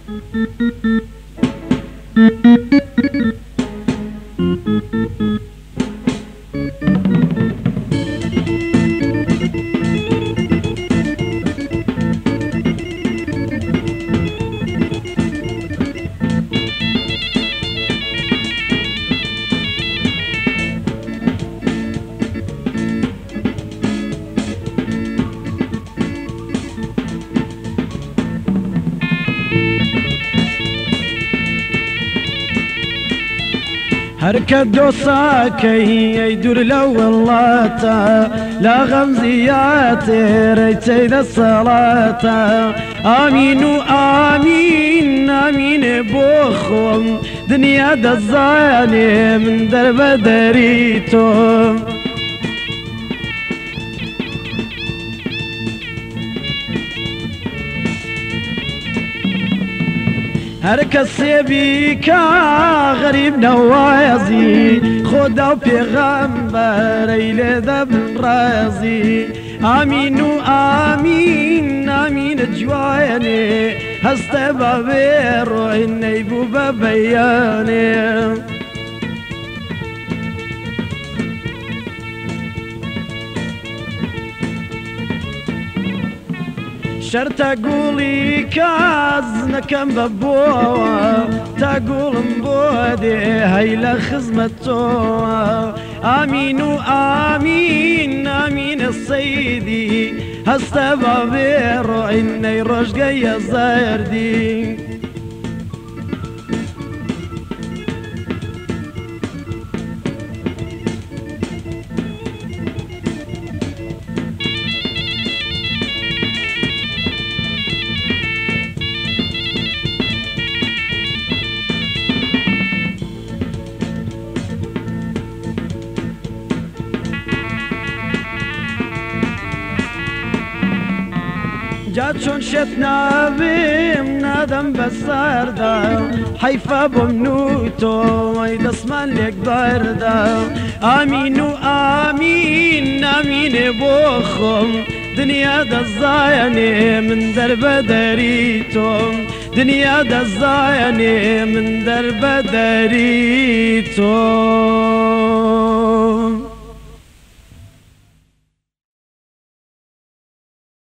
هركد دوساكي يدور لو اللاتا لا غمزياتي ريتي ذا الصلاة آمين آمين آمين بوخم دنيا دا الظالم من درب دريتو هركس بيكا غريب نوازي خدا وبيغمبر إلى ذب رازي آمين آمين آمين جواني هستبا بيرو إني بوبا بياني شر تقولي كاز نكم ببوا تقول مبودي هيلا خزمتو آمين آمين آمين الصيدي هستبا بيرو إني رشقيا زاردي جات شون شتنا بيم نادم بساردا حيفا بمنوتو ويدا اسمان لك باردا آمين آمين آمين بوخم دنيا دا الزايني من درب دريتو دنيا دا الزايني من درب دريتو